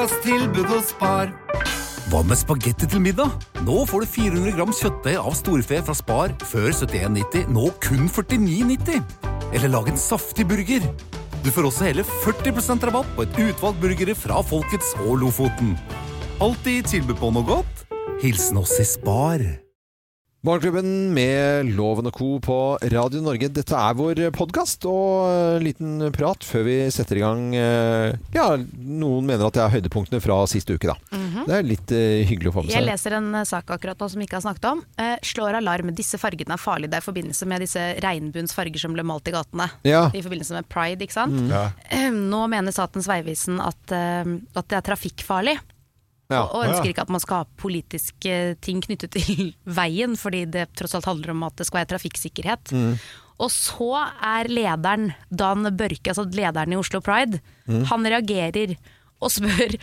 frokosttilbud hos Spar. Hva med spagetti til middag? Nå får du 400 gram kjøttdeig av storfe fra Spar før 71,90, nå kun 49,90. Eller lag en saftig burger. Du får også hele 40% rabatt på et utvalgt burgere fra Folkets og Lofoten. Alltid tilbud på noe godt. Hilsen oss i Spar. Morgenklubben med Loven og Co. på Radio Norge. Dette er vår podcast og en liten prat før vi setter i gang. Ja, noen mener at det er høydepunktene fra siste uke da. Det er litt hyggelig å få med seg. Jeg leser en sak akkurat nå som vi ikke har snakket om. Slår alarm, disse fargene er farlige. Det er i forbindelse med disse regnbuens farger som ble malt i gatene. Ja. I forbindelse med Pride, ikke sant? Ja. Nå mener Statens vegvesen at det er trafikkfarlig. Ja. Og ønsker ikke at man skal ha politiske ting knyttet til veien, fordi det tross alt handler om at det skal være trafikksikkerhet. Og så er lederen, Dan Børke, altså lederen i Oslo Pride, han reagerer og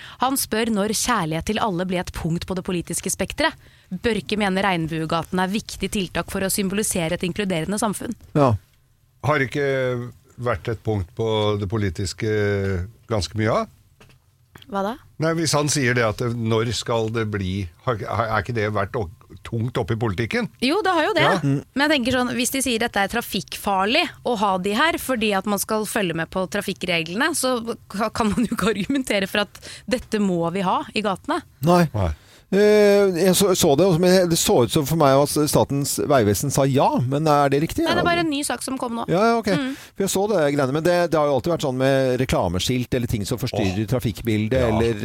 spør når kjærlighet til alle blir et punkt på det politiske spektret. Børke mener Regnbuegaten er viktig tiltak for å symbolisere et inkluderende samfunn. Ja. Har det ikke vært et punkt på det politiske ganske mye av? Hva da? Nei, hvis han sier det at når skal det bli, er ikke det vært tungt oppe i politikken? Jo, det har jo det. Ja. Men jeg tenker sånn, hvis de sier dette er trafikkfarlig å ha de her, fordi at man skal følge med på trafikkreglene, så kan man jo ikke argumentere for at dette må vi ha i gatene. Nei. Nei. Jeg så det, men det så ut som for meg at Statens vegvesen sa ja, men er det riktig? Nei, det er bare en ny sak som kom nå. Ja, ok. For jeg så det greiene, men det har jo alltid vært sånn med reklameskilt eller ting som forstyrrer trafikkbildet, eller...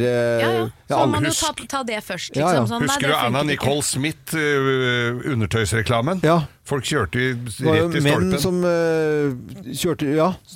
Så må man jo ta det først, liksom. Ja, ja. Sånn, Husker du Anna Nicole Smith, undertøysreklamen? Ja. Folk kjørte rett i stolpen. Menn som kjørte,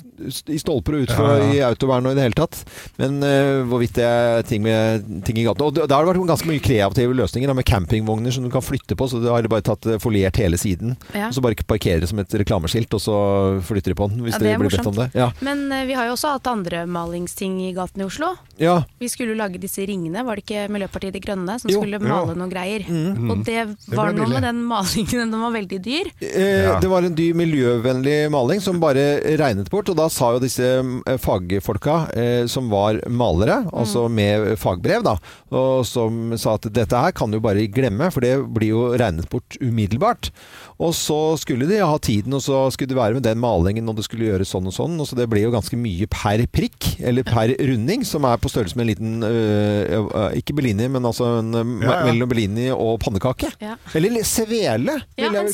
i stolper og utfor i autovern og i det hele tatt. Men hvorvidt det er ting i gaten. Og det har vært ganske mye kreative løsninger med campingvogner som du kan flytte på, så du har bare tatt foliert hele siden. Og så bare parkerer det som et reklameskilt, og så flytter de på den, hvis det blir bedt om det. Ja. Men vi har jo også hatt andre malingsting i gaten i Oslo. Ja. Vi skulle jo lage disse ringene, var det ikke Miljøpartiet De Grønne som skulle male noen greier? Og det var noe med den malingen, den var veldig dyr. Det var en dyr miljøvennlig maling som bare regnet bort, og da sa jo disse fagfolka som var malere, altså med fagbrev da, og som sa at dette her kan du bare glemme, for det blir jo regnet bort umiddelbart. Og så skulle de ha tiden, og så skulle det være med den malingen, og det skulle gjøre sånn og sånn, og så det ble jo ganske mye per prikk, eller per runding, som er på størrelse med en liten, ikke Bellini, men altså mellom Bellini og pannekake. Ja. Eller svele. Ja, en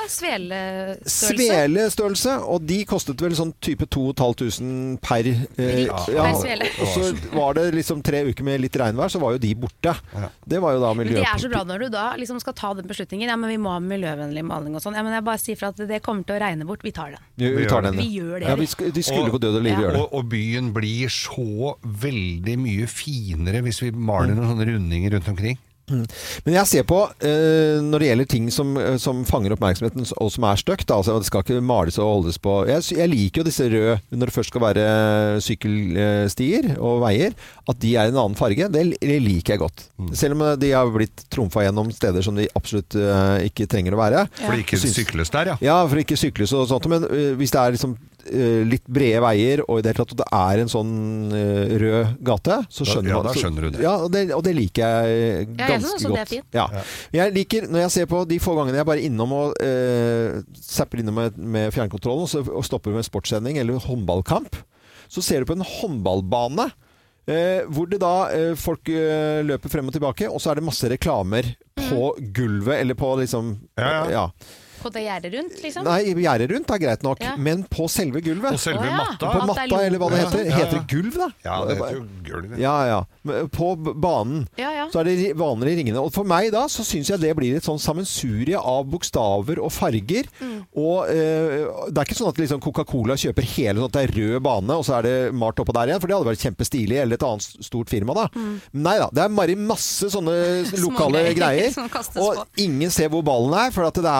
Svelestørrelse, og de kostet vel sånn type 2.500 per svele. Og så var det liksom 3 uker med litt regnvær, så var jo de borte. Det var jo da miljø... Det er så bra når du da liksom skal ta den beslutningen, ja, men vi må ha miljøvennlig maling og sånn. Ja, men jeg bare sier for at det kommer til å regne bort. Vi tar den. Vi tar den. Vi gjør det. Ja, de skulle på død og liv gjøre det. Og byen blir så veldig mye finere hvis vi maler noen sånne rundinger rundt omkring. Men jeg ser på, når det gjelder ting som fanger oppmerksomheten og som er støkt, altså det skal ikke males og holdes på. Jeg liker jo disse røde, når det først skal være sykkelstier og veier, at de er en annen farge. Det liker jeg godt. Selv om de har blitt trumfet gjennom steder som de absolutt ikke trenger å være. For det ikke sykles der, ja. Ja, for det ikke sykles og sånt. Men hvis det er liksom litt brede veier, og i det hele tatt, og det er en sånn rød gate, så skjønner man. Ja, da skjønner du det. Ja, og det liker jeg ganske godt. Det er fint. Ja. Jeg liker, når jeg ser på de få gangene jeg bare innom og zapper innom med fjernkontrollen, og stopper med sportssending eller håndballkamp, så ser du på en håndballbane, hvor det da folk løper frem og tilbake, og så er det masse reklamer på gulvet, eller på liksom... Ja. På det gjerdet rundt, liksom? Nei, gjerdet rundt er greit nok, men på selve gulvet. På selve matta? På matta, eller hva det heter. Heter det gulv, da? Ja, det heter jo gulv. Ja. På banen. Så er det vanlige ringene. Og for meg da, så synes jeg det blir et sånn sammensurie av bokstaver og farger. Og det er ikke sånn at liksom Coca-Cola kjøper hele sånn at det er rød bane, og så er det malt oppå der igjen, for det hadde vært kjempestilig, eller et annet stort firma da. Nei da, det er bare masse sånne lokale greier. Og ingen ser hvor ballen er, for at det er bare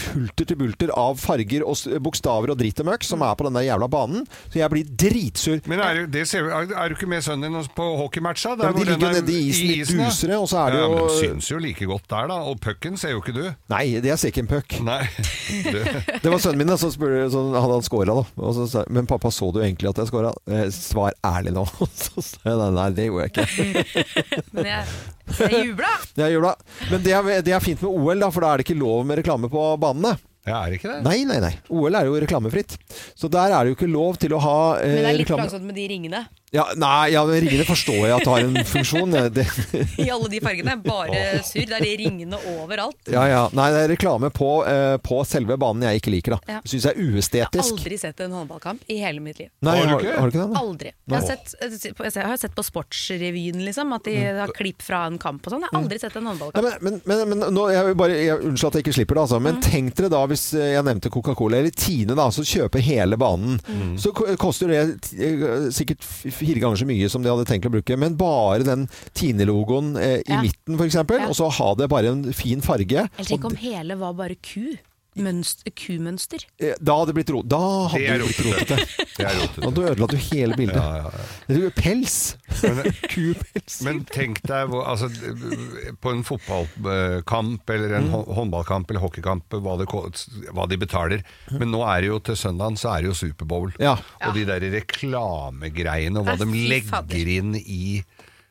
hulter til bulter av farger og bokstaver og dritt og møkk som på den der jævla banen. Så jeg blir dritsur. Men er du ikke med sønnen din på hockeymatcha? Ja, de ligger nede i isen litt dusere, og så det jo... men de synes jo like godt der da, og pucken ser jo ikke du. Nei, det ser ikke en puck. Nei. Det var sønnen min som spurte, sånn, hadde han skåret da. Og så sa, men pappa, så du egentlig at jeg skåret? Svar ærlig nå. Så sa jeg, nei, det gjorde jeg ikke. Men jeg jublet. Jeg jubla. Men det fint med OL, da, for da det ikke lov med reklame på banene. Ja, det ikke det? Nei. OL jo reklamefritt. Så der det jo ikke lov til å ha reklame. Men det litt plagsomt med de ringene. Ja, ringene forstår jeg at det har en funksjon. I alle de fargene, bare surr. Det de ringene overalt. Ja. Nei, det reklame på selve banen jeg ikke liker, da. Jeg synes det uestetisk. Jeg har aldri sett en håndballkamp i hele mitt liv. Nei, har du ikke det? Aldri. Jeg har sett på Sportsrevyen, liksom, at de har klipp fra en kamp og sånn. Jeg har aldri sett en håndballkamp. Men nå, unnskyld at jeg ikke slipper det, altså. Men tenk dere da, hvis jeg nevnte Coca-Cola eller Tine da, så kjøper hele banen. Så koster det sikkert 4 ganger så mye som de hadde tenkt å bruke, men bare den Tine-logoen i midten for eksempel, og så ha det bare en fin farge. Eller tenk om hele var bare kumønster. Da hadde det blitt rot. Da hadde det blitt rotete. Og da ødela du hele bildet. Det pels. Kupels. Men tenk deg på en fotballkamp eller en håndballkamp eller hockeykamp hva de betaler. Men nå det jo til søndagen så det jo Superbowl. Og de der reklamegreiene og hva de legger inn i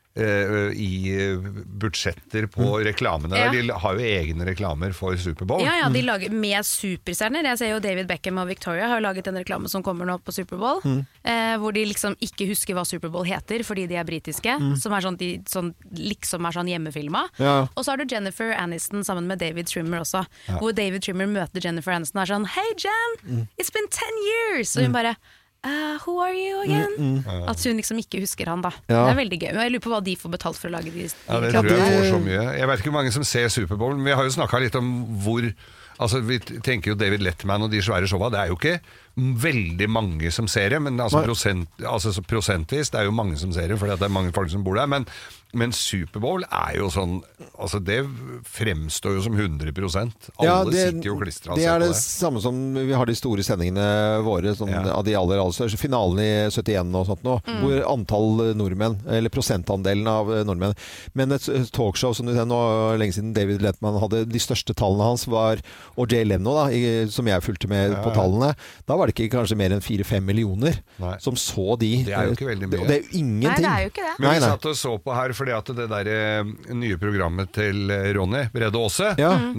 budsjetter på reklamene. De har jo egne reklamer for Superbowl. Ja, de lager med superstjerner. Jeg ser jo David Beckham og Victoria har laget en reklame som kommer nå på Superbowl, hvor de liksom ikke husker hva Superbowl heter fordi de britiske, som liksom sånn hjemmefilma. Og så har du Jennifer Aniston sammen med David Trimmer også, hvor David Trimmer møter Jennifer Aniston og sånn, «Hey Jen, it's been 10 years!» Og hun bare who are you again? At hun liksom ikke husker han da. Det veldig gøy. Jeg lurer på hva de får betalt for å lage de det tror jeg får så mye. Jeg vet ikke hvor mange som ser Superbowl, men vi har jo snakket litt om hvor vi tenker jo David Letterman og de svære showa, det jo ikke veldig mange som ser det, men prosentvis det jo mange som ser det, fordi det mange folk som bor der, men Superbowl jo sånn, det fremstår jo som 100%. Alle sitter jo og klistrer og ser på det. Det samme som vi har de store sendingene våre, av de aller største, finalen i 71 og sånt nå, hvor antall nordmenn, eller prosentandelen av nordmenn, men et talkshow som du ser nå, lenge siden David Letterman hadde de største tallene hans og Jay Leno da, som jeg fulgte med på tallene, da var det ikke kanskje mer enn 4-5 millioner som så de. Det jo ikke veldig mye. Det jo ingenting. Nei, det jo ikke det. Men vi satt og så på her, fordi at det der nye programmet til Ronny Brede Aase,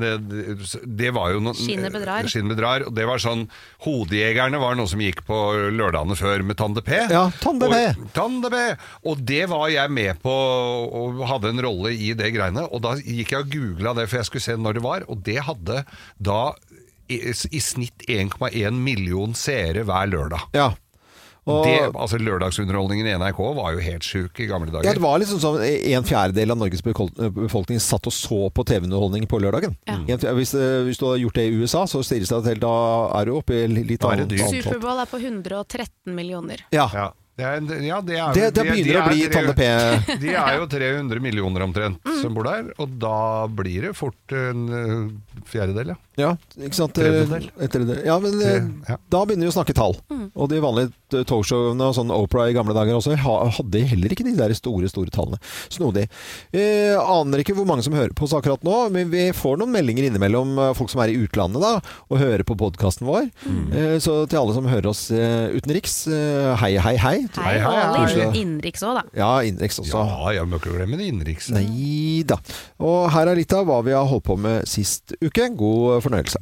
det var jo Skinnet bedrar, og det var sånn, Hodejegerne var noe som gikk på lørdagene før med Tande P. Ja, Tande P! Og det var jeg med på, og hadde en rolle i det greiene, og da gikk jeg og googlet det, for jeg skulle se når det var, og det hadde da i snitt 1,1 million seere hver lørdag. Ja. Lørdagsunderholdningen i NRK var jo helt syk i gamle dager. Ja, det var liksom sånn 1/4 av Norges befolkning satt og så på TV-underholdning på lørdagen. Hvis du har gjort det i USA, så stilles det til, da du oppe i litt annet. Superbowl på 113 millioner. Ja. Det begynner å bli Tande P. De jo 300 millioner omtrent som bor der, og da blir det fort en fjerdedel, Ja, ikke sant? Ja, men da begynner vi å snakke tall. Og de vanlige talkshowene og sånn Oprah i gamle dager også hadde heller ikke de der store tallene. Snodig. Aner ikke hvor mange som hører på oss akkurat nå, men vi får noen meldinger innimellom folk som i utlandet da, og hører på podcasten vår. Så til alle som hører oss utenriks, hei. Hei, og innenriks også da. Ja, innenriks også. Ja, jeg må ikke glemme det innenriks. Nei da. Og her litt av hva vi har holdt på med sist uke. God fornøyelse.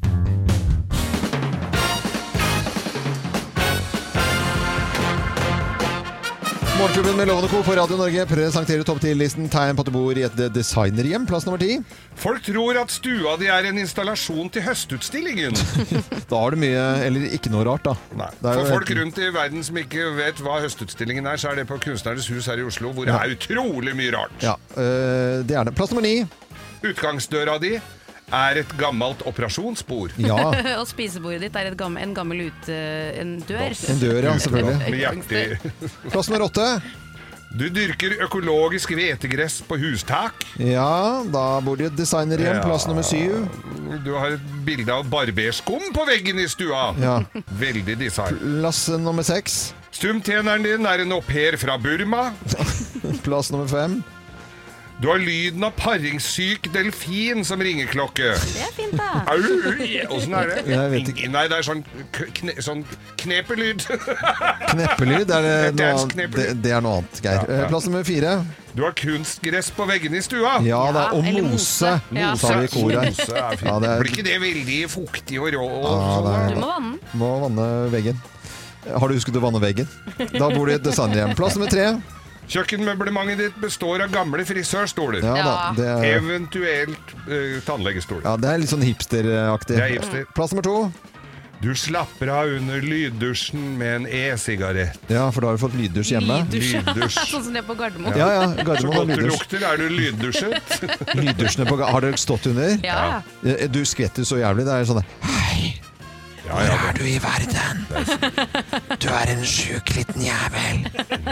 Morgenklubben med Lovende Co på Radio Norge presenterer topp 10-listen tegn på at du bor i et designerhjem. Plass nummer 10. Folk tror at stua di en installasjon til høstutstillingen. Da har du mye, eller ikke noe rart da. Nei. For folk rundt i verden som ikke vet hva høstutstillingen så det på Kunstnernes hus her i Oslo, hvor det utrolig mye rart. Ja, det det. Plass nummer 9. Utgangsdøra di et gammelt operasjonsbord. Ja. Og spisebordet ditt en gammel en dør. En dør, ja, selvfølgelig. Med hjertig. Plass nummer 8. Du dyrker økologisk hvetegress på hustak. Ja, da bor det et designerhjem, plass nummer 7. Du har et bilde av barberskum på veggen i stua. Ja. Veldig design. Plass nummer 6. Stumtjeneren din er en au pair fra Burma. Plass nummer 5. Du har lyden av paringssyk delfin som ringeklokke. Det er fint, da. Hvordan er det? Jeg vet ikke. Nei, det er sånn knepelyd. Kneppelyd, er det Det er noe et annet? kneppelyd. Det er noe annet, Geir. Ja. Plass nummer 4. Du har kunstgress på veggene i stua. Ja da, og eller mose. Ja. Sa vi i kor her. Mose er fint. Ja, det er- Blir ikke det veldig fuktig og rå? Ja, det er- Du må vanne den. Må vanne veggen. Har du husket å vanne veggen? Da bor det et designerhjem. Plass nummer 3. Kjøkkenmøblementet ditt består av gamle frisørstoler. Ja da, Ja. det er, Eventuelt tannlegestoler. ja, det er litt sånn hipsteraktig. Det er hipster. Plass nummer 2. Du slapper av under lyddusjen med en e-sigaret. Ja, for da har du fått lyddusj hjemme. Lyddusj. Sånn som det er på Gardermoen. Ja, ja, Så Gardermoen har godt du lyddusj. lukter, er du lyddusjet. Lyddusjene på har dere stått under? Ja. Du skvetter så jævlig. Det er sånn Hei, Ja, ja, hvor er du i verden? Du er en sjuk liten jævel.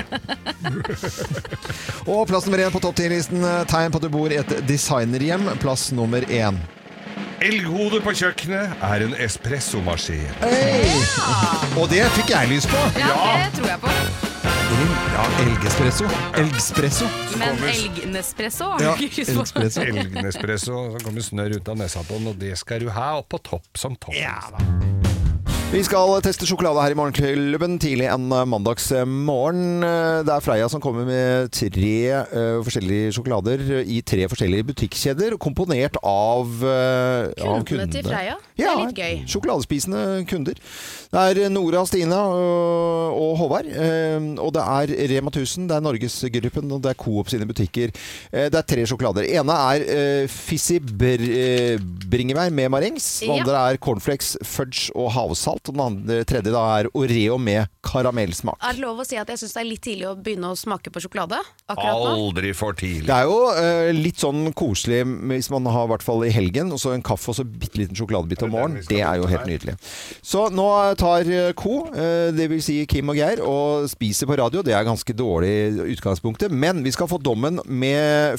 Og plass nummer 1 på topp 10-listen. Tegn på at du bor i et designerhjem. Plass nummer 1. Elghodet på kjøkkenet er en espressomaskin. Og det fikk jeg lyst på. Ja, det tror jeg på. Ja, elgespresso. Elgspresso. Men elgnespresso har Ja, du ikke lyst på. elgspresso. Elgnespresso, så kommer snørr ut av nesa på den, og det skal du ha opp på topp som topp. Vi skal teste sjokolade her i Morgenklubben tidlig en mandagsmorgen. Det er Freia som kommer med 3 forskjellige sjokolader i 3 forskjellige butikkjeder, komponert av Kundene kundene. til Freia. Det Ja, er litt gøy. sjokoladespisende kunder. Det er Nora, Stina og Håvard. Og det er Rema 1000, det er Norgesgruppen, og det er Coop sine butikker. Det er 3 sjokolader. Ene er Fizzy bringebær med marengs. Den Ja. andre er cornflakes, fudge og havsalt. Og den tredje da er Oreo med karamellsmak. Er det lov å si at jeg syns det er litt tidlig å begynne å smake på sjokolade akkurat nå? Aldri for tidlig. Det er jo litt sånn koselig hvis man har i hvert fall i helgen, og så en kaffe og så bitte liten sjokoladebit om morgenen. Det er jo helt nydelig. Så nå tar Co, det vil si Kim og Geir, og spiser på radio. Det er ganske dårlig utgangspunktet, men vi skal få dommen med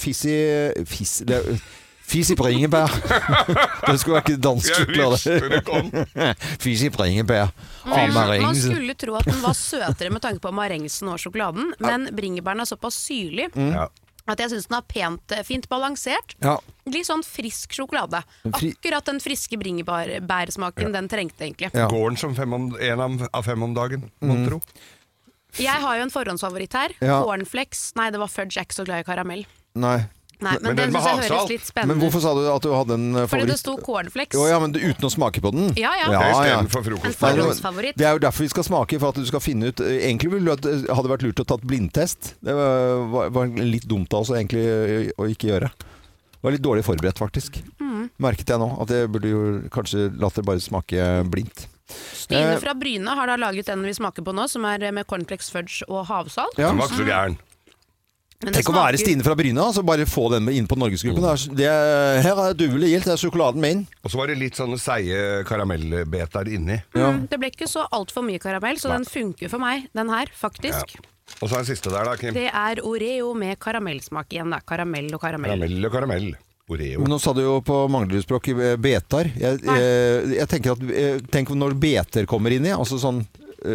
Fizzy bringebær. Det skulle være ikke dansk Jeg visste sjokolade. det kom. Fizzy bringebær. Man Marengs. skulle tro at den var søtere med tanke på marengsen og sjokoladen, men bringebæren er såpass syrlig Ja. at jeg syns den er fint balansert. Ja. Litt sånn frisk sjokolade. Fri- Akkurat den friske bringebærsmaken den trengte egentlig. Ja. Går den som 1 av 5 om dagen, mon tro? Jeg har jo en forhåndsfavoritt her. Ja. Cornflakes. Nei, det var fudge. Jeg er ikke så glad i karamell. Nei. Nei, Men men den den med synes jeg havsalt? høres litt Men spennende hvorfor ut. sa du at du hadde en Fordi favoritt? det sto cornflakes. Jo, ja, men uten å smake på den? Ja, ja. Det er Ja, ja. istedenfor frokost. En forhåndsfavoritt. Det er jo derfor vi skal smake, for at du skal finne ut egentlig ville du at det hadde vært lurt å tatt blindtest. Det var litt dumt av oss egentlig å ikke gjøre. Det var litt dårlig forberedt faktisk. Merket jeg nå, at jeg burde jo kanskje latt det bare smake blindt. Stine fra Bryne har da laget den vi smaker på nå, som er med cornflakes, fudge og havsalt. Ja. Den var ikke så gæren. Men det Tenk å være smaker- Stine fra Bryne, altså bare få den inn på Norgesgruppen. Her er duvelig gilt, det er sjokoladen min. Og så var det litt sånne seige karamellbeter inni. Det ble ikke så altfor mye karamell, så den funker for meg, den her, faktisk. Og så er den siste der, da, Kim. Det er Oreo med karamellsmak igjen, da. Karamell og karamell. Karamell og karamell. Oreo. Men nå sa du jo på Manglerudspråk betar. Jeg tenker at tenk når beter kommer inn i, altså sånn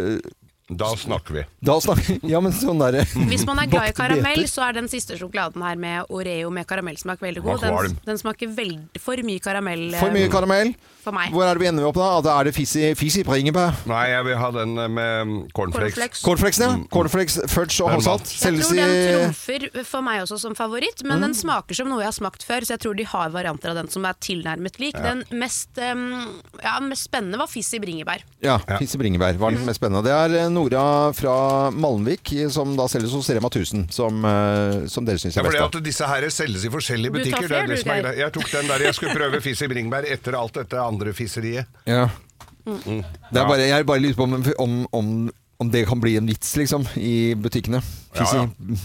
Da snakker vi. da snakker Ja, men sånn derre Hvis man er glad i bakte karamell, beter. så er den siste sjokoladen her med Oreo med karamellsmak veldig Var god. Den, kvalm. den smaker for mye karamell For mye karamell. for meg. Hvor er det vi ender opp da? At er det Fizzy bringebær? Nei, jeg vil ha den med cornflakes. Cornflakes. Cornflakes, ja. Cornflakes, fudge og Den havsalt. Jeg Selges tror den i trumfer for meg også som favoritt, men den smaker som noe jeg har smakt før, så jeg tror de har varianter av den som er tilnærmet lik. Den mest spennende var Fizzy bringebær. Ja, Fizzy bringebær var den mest spennende. Det er Nora fra Malmvik, som da selges hos Rema 1000, som dere syns Ja, er for det best. at disse her selges i forskjellige Du tar butikker. Det er flere, det som er du, Geir. greit. Jeg tok den der jeg skulle prøve Fizzy bringebær etter alt dette andre fisseriet. Ja. Det er bare, jeg bare lurer på om Om det kan bli en vits, liksom, i butikkene. Ja.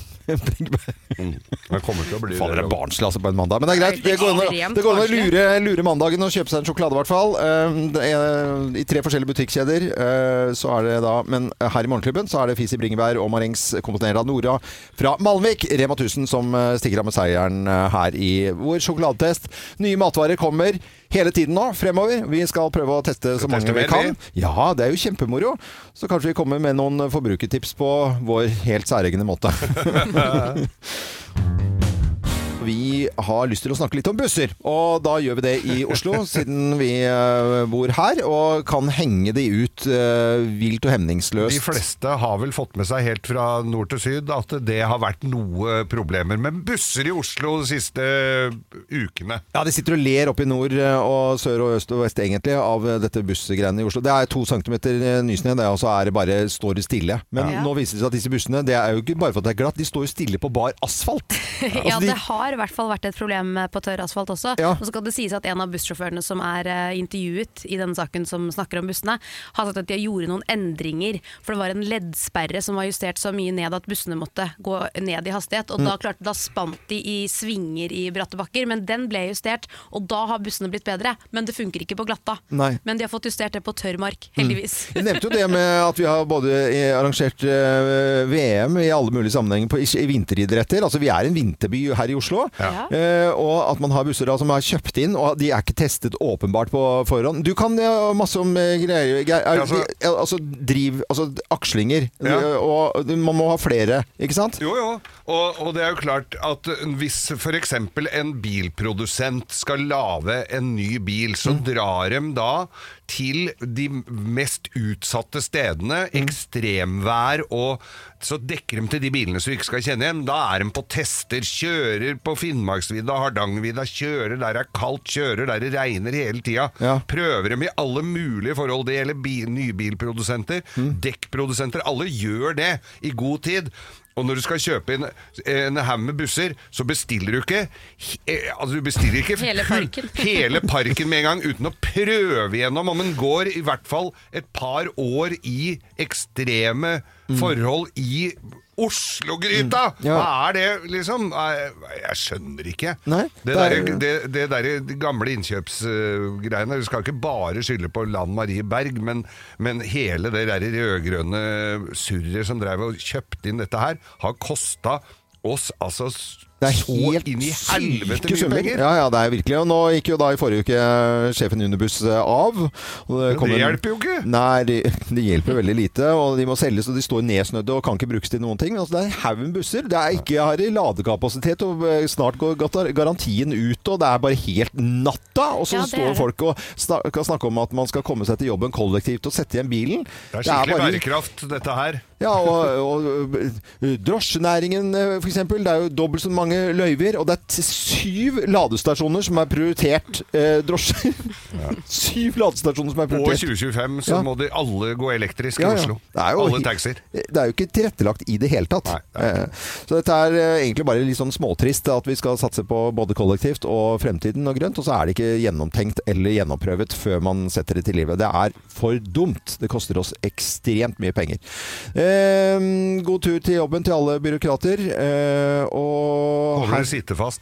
Det kommer til å bli Faen, det er barnslig altså, på en mandag. Men det er greit. Det går an å lure mandagen og kjøpe seg en sjokolade, i hvert fall. I 3 forskjellige butikkjeder så er det da, men her i Morgenklubben så er det Fis i bringebær og marengs komponert av Nora fra Malmvik, Rema 1000, som stikker av med seieren her i vår sjokoladetest. Nye matvarer kommer hele tiden nå, fremover. Vi skal prøve å teste så mange vi kan. Ja, det er jo kjempemoro. Så kanskje vi kommer med noen forbrukertips på vår helt særegne måte. Vi har lyst til å snakke litt om busser, og da gjør vi det i Oslo, siden vi bor her, og kan henge de ut vilt og hemningsløst. De fleste har vel fått med seg helt fra nord til syd at det har vært noe problemer med busser i Oslo de siste ukene. Ja, de sitter og ler opp i nord og sør og øst og vest egentlig av dette bussgreiene i Oslo. Det er 2 centimeter nysnø, og så er det bare står det stille. Men nå viser det seg at disse bussene, det er jo ikke bare for at det er glatt, de står jo stille på bar asfalt. Ja, det har i hvert fall vært et problem på tørr asfalt også. Ja. Og så skal det sies at en av bussjåførene som er intervjuet i denne saken som snakker om bussene, har sagt at de gjorde noen endringer, for det var en leddsperre som var justert så mye ned at bussene måtte gå ned i hastighet, og da spant de i svinger i bratte bakker, men den ble justert, og da har bussene blitt bedre, men det funker ikke på glatta. Nei. Men de har fått justert det på tørr mark, heldigvis. Jeg nevnte jo det med at vi har både arrangert VM i alle mulige sammenhenger i vinteridretter, altså vi er en vinterby her i Oslo. Ja. Og at man har busser da, som er kjøpt inn, og de er ikke testet åpenbart på forhånd. Du kan masse om greier, akslinger, og man må ha flere, ikke sant? Jo, og det er jo klart at hvis for eksempel en bilprodusent skal lage en ny bil, så drar de da til de mest utsatte stedene, ekstremvær, og så dekker de til de bilene som vi ikke skal kjenne igjen. Da er de på tester, kjører på Finnmarksvidda, Hardangervidda, kjører der det er kaldt, kjører der det regner hele tida. Ja. Prøver dem i alle mulige forhold. Det gjelder nybilprodusenter, dekkprodusenter, alle gjør det i god tid. Og når du skal kjøpe en haug med busser, så bestiller du ikke hele parken med en gang, uten å prøve gjennom om den går i hvert fall et par år i ekstreme forhold i Oslo-gryta! Hva er det, liksom? Jeg skjønner ikke. Nei, det der gamle innkjøpsgreiene, du skal ikke bare skylde på Lan Marie Berg, men hele det der rødgrønne surret som drev og kjøpte inn dette her, har kostet oss altså det er helt inn i helvete mye penger. Ja, det er virkelig. Og nå gikk jo da i forrige uke sjefen i Unibuss av. Det hjelper jo ikke. Nei, det hjelper veldig lite, og de må selges, og de står nedsnødde og kan ikke brukes til noen ting. Men altså, det er en haug med busser. Det er ikke her i ladekapasitet, og snart går garantien ut, og det er bare helt natta. Og så står folk og kan snakke om at man skal komme seg til jobben kollektivt og sette igjen bilen. Det er skikkelig bærekraft, dette her. Ja, og drosjenæringen for eksempel, det er jo dobbelt så mange løyver, og det er 7 ladestasjoner som er prioritert drosjer. 7 ladestasjoner som er prioritert. Og i 2025 så må de alle gå elektrisk i Oslo. Alle taxier. Det er jo ikke tilrettelagt i det hele tatt. Så dette er egentlig bare litt sånn småtrist at vi skal satse på både kollektivt og fremtiden og grønt, og så er det ikke gjennomtenkt eller gjennomprøvet før man setter det til livet. Det er for dumt. Det koster oss ekstremt mye penger. God tur til jobben til alle byråkrater, og holder det sitte fast.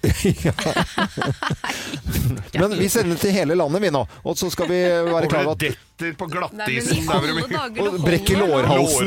Men vi sender til hele landet vi nå, og så skal vi være klare at detter på glattisen og brekker lårhalsen.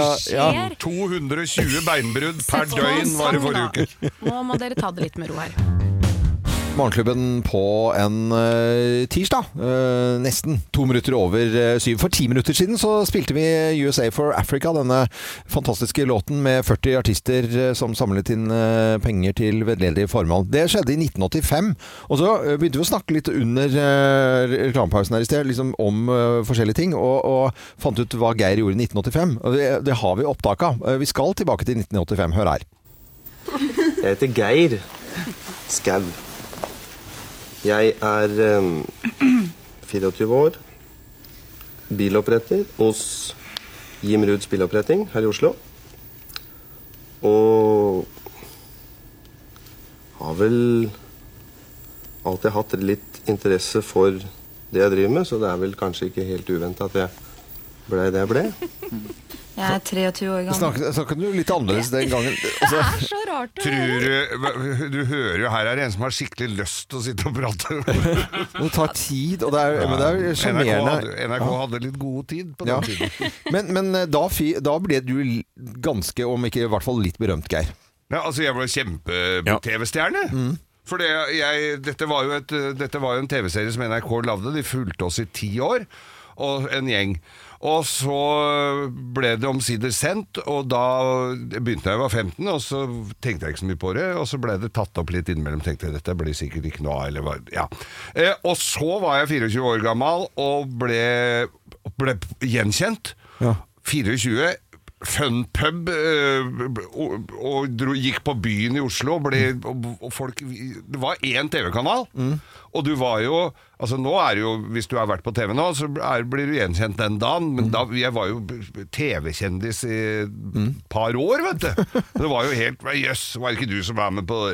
220 beinbrudd per døgn var det forrige uke. Nå må dere ta det litt med ro her. Morgenklubben på en tirsdag, nesten 2 minutter over 7. For 10 minutter siden så spilte vi USA for Africa, denne fantastiske låten med 40 artister som samlet inn penger til veldedige formål. Det skjedde i 1985, og så begynte vi å snakke litt under reklamepausen her i sted, liksom om forskjellige ting, og fant ut hva Geir gjorde i 1985. Og det har vi opptak av. Vi skal tilbake til 1985. Hør her. Jeg heter Geir Skau. Jeg er 24 år, biloppretter hos Jim Ruds biloppretting her i Oslo. Og har vel alltid hatt litt interesse for det jeg driver med, så det er vel kanskje ikke helt uventet at jeg ble det jeg ble. Jeg er 23 år gammel. Snakket du litt annerledes den gangen? Det er så rart å høre. Du hører jo her er en som har skikkelig lyst til å sitte og prate. Det tar tid, og men det er sjarmerende. NRK hadde litt god tid på den tiden. Men da ble du ganske, om ikke i hvert fall litt berømt, Geir. Ja, altså jeg ble kjempe-TV-stjerne. For dette var jo en TV-serie som NRK lagde. De fulgte oss i 10 år, og en gjeng. Og så ble det omsider sendt, og da begynte jeg å være 15, og så tenkte jeg ikke så mye på det, og så ble det tatt opp litt innimellom, tenkte jeg, dette blir sikkert ikke noe av, eller hva, ja. Og så var jeg 24 år gammel, og ble gjenkjent. 24 Funpub og gikk på byen i Oslo og folk, det var en TV-kanal og du var jo, altså nå er det jo, hvis du har vært på TV nå så blir du gjenkjent den dagen, men jeg var jo TV-kjendis i et par år, vet du. Det var jo helt, jøss, var det ikke du som var med på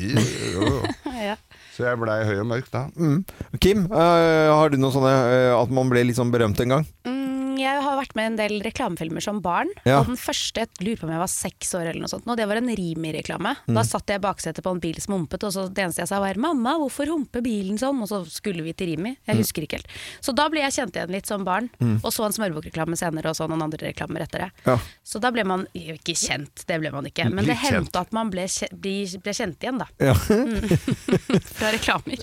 så jeg ble høy og mørk da. Kim, har du noe sånne at man ble litt sånn berømt en gang? Jeg har vært med i en del reklamefilmer som barn, og den første, jeg lurer på om jeg var 6 år eller noe sånt, og det var en Rimi-reklame. Da satt jeg i baksetet på en bil som humpet, og så det eneste jeg sa var, mamma, hvorfor humper bilen sånn? Og så skulle vi til Rimi, jeg husker ikke helt. Så da ble jeg kjent igjen litt som barn, og så en smørbokreklame senere, og så noen andre reklamer etter det. Så da ble man ikke kjent, det ble man ikke, men det hendte at man ble kjent igjen da. Fra reklamer.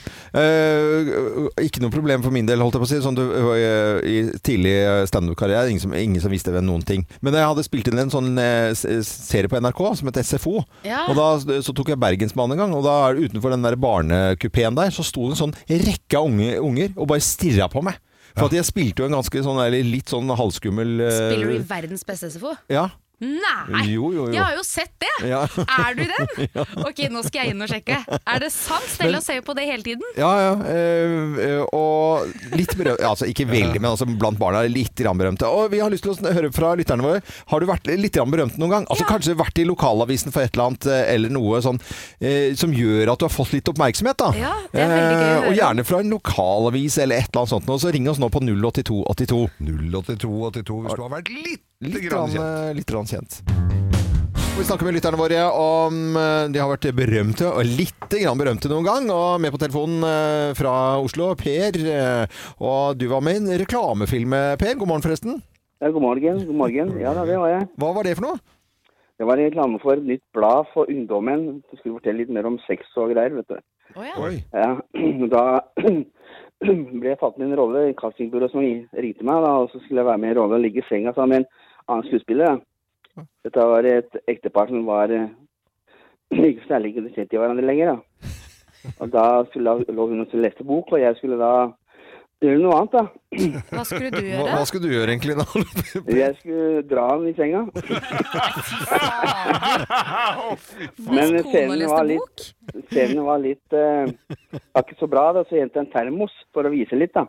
Ikke noe problem for min del, holdt jeg på å si, sånn du i tidlig stand-up-karriere, ingen som visste noen ting. Men jeg hadde spilt inn en sånn serie på NRK som het SFO, og da så tok jeg Bergensbanen en gang, og da utenfor den der barnekupeen der, så sto det en sånn rekke av unger og bare stirret på meg. For at jeg spilte jo en ganske sånn, litt sånn halvskummel Spiller du i verdens beste SFO? Ja. Nei, jo. Jeg har jo sett det. Er du den? Ok, nå skal jeg inn og sjekke. Er det sant? Stell og se på det hele tiden? Og litt berømt, altså ikke veldig, men altså blant barna litt berømte. Og vi har lyst til å høre fra lytterne våre. Har du vært litt berømt noen gang? Altså kanskje vært i lokalavisen for et eller annet, eller noe sånn, som gjør at du har fått litt oppmerksomhet da. Ja, det er veldig gøy å høre. Og gjerne fra en lokalavis eller et eller annet sånt. Og så ring oss nå på 08282. 08282 hvis du har vært litt kjent. Vi snakker med lytterne våre om de har vært berømte og litt berømte noen gang, og med på telefonen fra Oslo, Per, og du var med i en reklamefilm, Per. God morgen forresten. Ja, god morgen. Ja da, det var jeg. Hva var det for noe? Det var en reklame for et nytt blad for ungdommen. Du skulle fortelle litt mer om sex og greier, vet du. Ja, da ble jeg tatt med en rolle i castingbyrå som ringte meg, da, og så skulle jeg være med i rolle og ligge i senga sammen med en annen skuespiller. Dette var et ektepar som var ikke særlig interessert i hverandre lenger. Da. Og da lå hun og leste bok, og jeg skulle da gjøre noe annet. Da. Hva skulle du gjøre? Hva skulle du gjøre egentlig da? Jeg skulle dra han i senga. Men scenen var litt ikke så bra, da, så jeg hentet en termos for å vise litt da.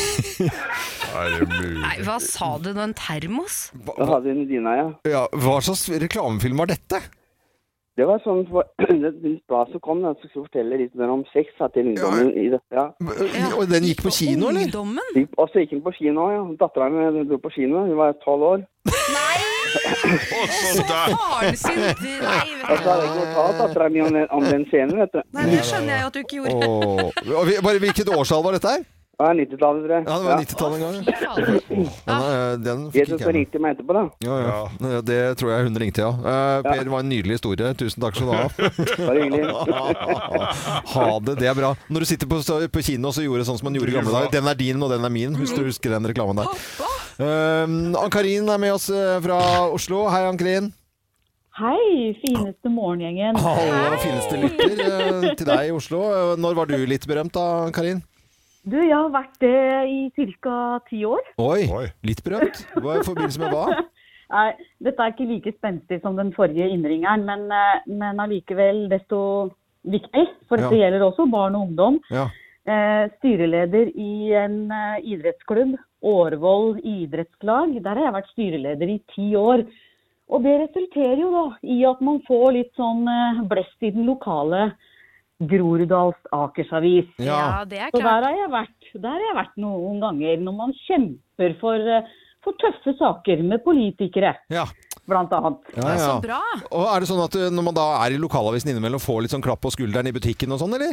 Nei, hva sa du nå, en termos? Da hadde hun dina, ja. Hva slags reklamefilm var dette? Det var sånn, det blad som kom, da, så skulle fortelle litt mer om sex til ungdommen i dette, Og den gikk på kino, eller? Ungdommen? Og så gikk den på kino, ja. Datteren min dro på kino, hun var 12 år. Nei! Så faren sin! Nei, vet du. Og så hadde jeg ikke fortalt datteren min om den scenen, vet du. Nei, det skjønner jeg jo at du ikke gjorde. Bare hvilket årstall var dette her? Det var 90-tallet, tror jeg. Ja, det var 90-tallet en gang. Den fikk ikke jeg ringte meg etterpå, da. Ja. Det tror jeg hun ringte, ja. Per, var en nydelig historie. Tusen takk skal du ha. Bare hyggelig. Ha det, det er bra. Når du sitter på kino, så gjorde det sånn som man gjorde i gamle dager. Den er din, og den er min. Hvis du husker den reklamen der. Ann-Karin er med oss fra Oslo. Hei, Ann-Karin. Hei, fineste morgengjengen. Hallo, fineste lytter til deg i Oslo. Når var du litt berømt da, Karin? Du, jeg har vært det i ca. 10 år. Oi, litt berømt. Hva er i forbindelse med hva? Nei, dette er ikke like spenstig som den forrige innringeren, men allikevel desto viktig. For dette gjelder også barn og ungdom. Ja. Styreleder i en idrettsklubb, Årvoll idrettslag. Der har jeg vært styreleder i 10 år. Og det resulterer jo da i at man får litt sånn blest i den lokale Groruddals Akersavis. Ja, det er klart. Så der har jeg vært noen ganger når man kjemper for for tøffe saker med politikere, Ja. blant annet. Ja, Så bra. Og er det sånn at når man da er i lokalavisen innimellom, får litt sånn klapp på skulderen i butikken og sånn, eller?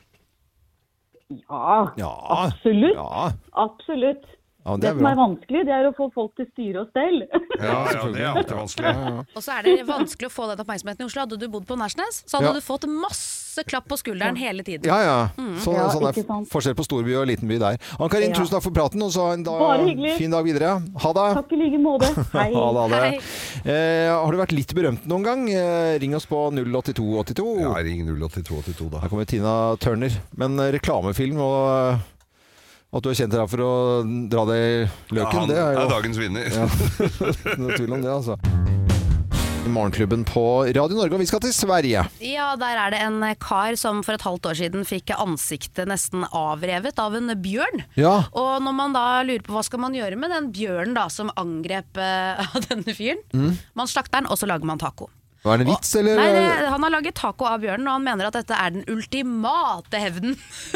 Ja, absolutt. Ja. Absolutt. Ja, Det som er vanskelig, det er å få folk til styre og stell. Ja, det er alltid vanskelig. Og så er det vanskelig å få den oppmerksomheten i Oslo. Hadde du bodd på Nærsnes, så hadde du fått masse klapp på skulderen hele tiden. Ja. Sånn er ikke sant. forskjell på storby og liten by der. Ann-Karin, tusen takk for praten, og så ha en Bare hyggelig. fin dag videre. Ha det! Takk i like måte. Hei. Ha det. Hei. Har du vært litt berømt noen gang? Ring oss på 08282. Ja, ring 08282 da. Her kommer Tina Turner. Men reklamefilm og at du er kjent her for å dra deg i løken, Han det er jo dagens vinner. Ja, noe tvil om det, altså. Morgenklubben på Radio Norge, og vi skal til Sverige. Ja, der er det en kar som for et halvt år siden fikk ansiktet nesten avrevet av en bjørn. Ja. Og når man da lurer på hva skal man gjøre med den bjørnen da som angrep denne fyren, man slakter den, og så lager man taco. Var det en vits, eller? Nei, han har laget taco av bjørnen, og han mener at dette er den ultimate hevnen.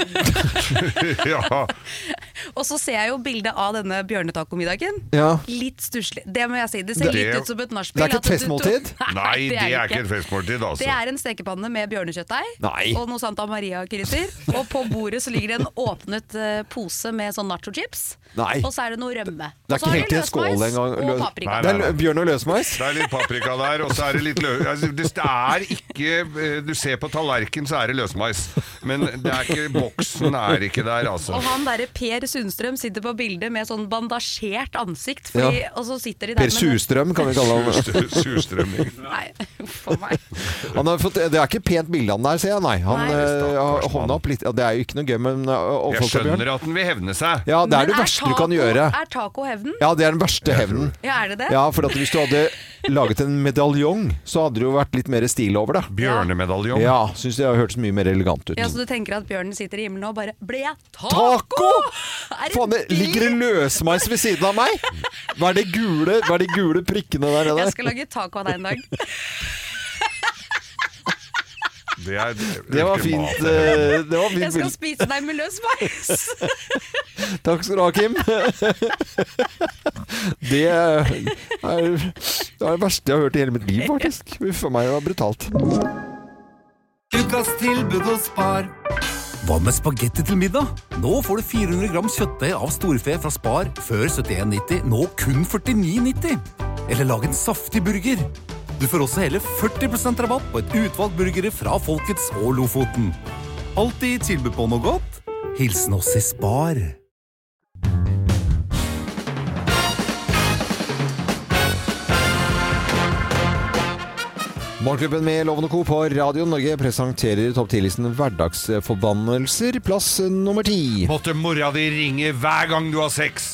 Ja. Og så ser jeg jo bildet av denne bjørnetacomiddagen. Ja. Litt stusslig, det må jeg si. Det ser litt ut som et nachspiel. Det er ikke et at du- festmåltid? Nei, det er ikke et festmåltid, altså. Det er en stekepanne med bjørnekjøttdeig Nei. og noe Santa Maria-krydder. Og på bordet så ligger det en åpnet pose med sånn nacho-chips. Nei. Og så er det noe rømme. Det er Og så ikke har helt i de en skål løsmais engang. og paprika. Nei, Det er bjørn og løsmais? Det er litt paprika der, og så er det litt det er ikke Du ser på tallerken, så er det løsmais. Men det er ikke, boksen er ikke der, altså. Og han derre Per Sundstrøm sitter på bildet med sånn bandasjert ansikt, fordi, og så sitter de der Per Surstrøm, kan vi kalle ham. Surstrømming. Nei, for meg. Han har fått, det er ikke pent bilde av han der, ser jeg. Nei, han Nei. har hånda opp litt. Det er jo ikke noe gøy, men Jeg skjønner at den vil hevne seg. Ja, det er Men det verste du kan gjøre. Er taco hevnen? Ja, det er den verste hevnen. Ja, er det det? Ja, for at hvis du hadde laget en medaljong, så hadde det jo vært litt mer stil over det. Bjørnemedaljong. Ja, synes det har hørtes mye mer elegant ut. Ja, så du tenker at bjørnen sitter i himmelen og bare ble jeg Taco! Er Faen, det ligger det løsmeis ved siden av meg? Hva er de gule prikkene der nede? Jeg skal lage taco av deg en dag. Det var fint. Det var Jeg skal fint. spise deg med løs mais. Takk skal du ha, Kim. Det er det verste jeg har hørt i hele mitt liv, faktisk. For meg var det brutalt. Ukas tilbud hos Spar. Hva med spagetti til middag? Nå får du 400 gram kjøttdeig av storfe fra Spar før 71,90, nå kun 49,90. Eller lag en saftig burger. Du får også hele 40% rabatt på et utvalgt burgere fra Folkets og Lofoten. Alltid tilbud på noe godt. Hilsen oss i Spar. Morgenklubben med Loven og Co. på Radio Norge presenterer topp 10-listen hverdagsforbannelser, plass nummer 10. Måtte mora di ringe hver gang du har sex.